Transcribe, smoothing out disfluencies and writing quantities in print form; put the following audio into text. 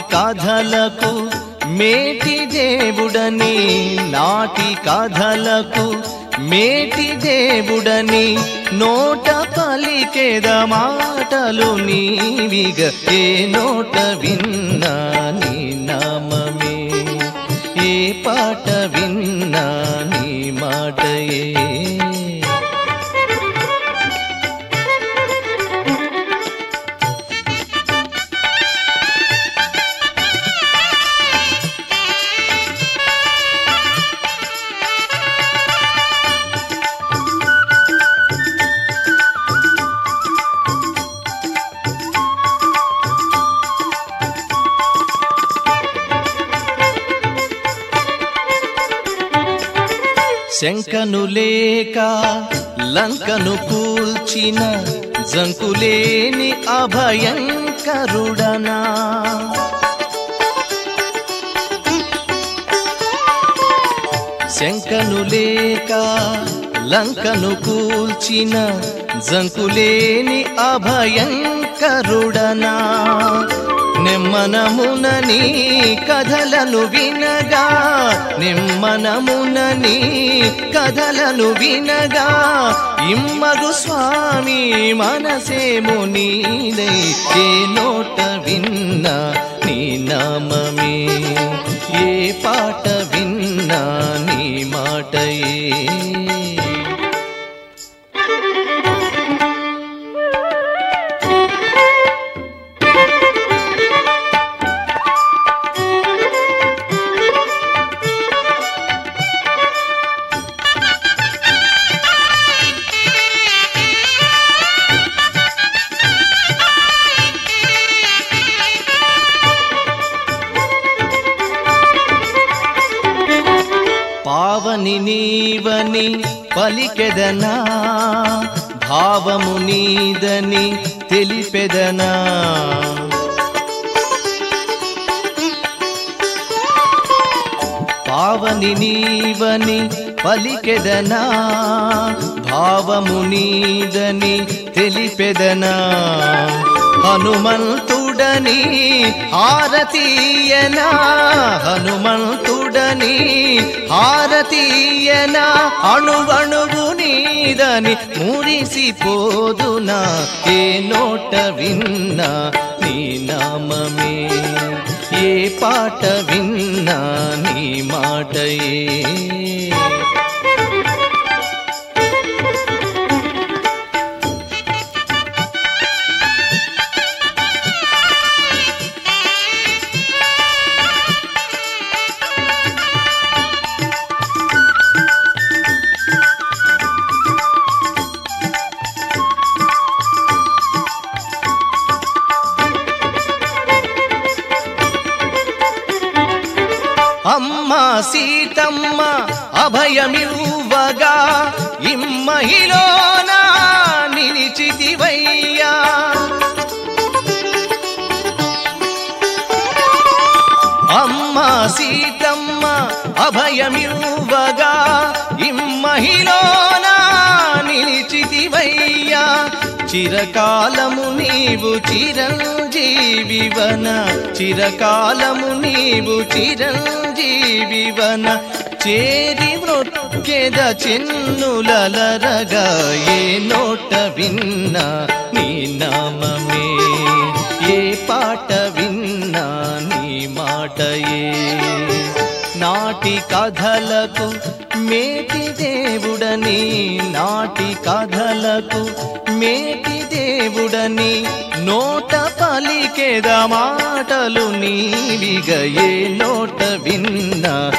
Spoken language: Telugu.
కథలకు మేటి దేవుడని నాటి కథలకు మేటి దేవుడని నోట పలికేద మాటలు నీవిగ ఏ నోట విన్నా నీ నామమే ఏ పాట విన్నా నీ మాటయే శంకను లేక లంకను కూల్చిన జంకులేని అభయంకరుడనా శంకను లేక లంకను కూల్చిన జంకులేని అభయంకరుడనా నిమ్మనమున నీ కథలను వినగా నిమ్మనమున నీ కథలను వినగా ఇమ్మగు స్వామి మనసేము నీదై ఏ నోట విన్నా నీ నామమే ఏ పాట విన్నా నీ మాటయే పావని నీవని పలికెదనా భావము నీదని తెలిపెదనా పావని నీవని పలికెదనా భావము నీదని తెలిపెదనా హనుమంతుడని హారతీయనా హనుమంతుడని హారతీయనా అణువణువు నీదని మురిసిపోదునా ఏ నోట విన్నా నీ నామమే ఏ పాట విన్నా నీ మాటయే అమ్మ సీతమ్మ అభయమివ్వగా ఇమ్మహిలోన నిలిచితివయ్యా అమ్మ సీతమ్మ అభయమివ్వగా ఇమ్మహిలోన నిలిచితివయ్యా చిరకాలము నీవు చిరంజీవివన చిరకాలము నీవు చిరంజీవివన చేరి మృక్కెద చెన్నులరగా ఏ నోట విన్నా నీ నామమే ఏ పాట విన్నా నీ మాటయే నాటి కథలకు మేటి దేవుడని నాటి కథలకు మేటి దేవుడని నోట పలికేద మాటలు నీవిగ ఏ నోట విన్నా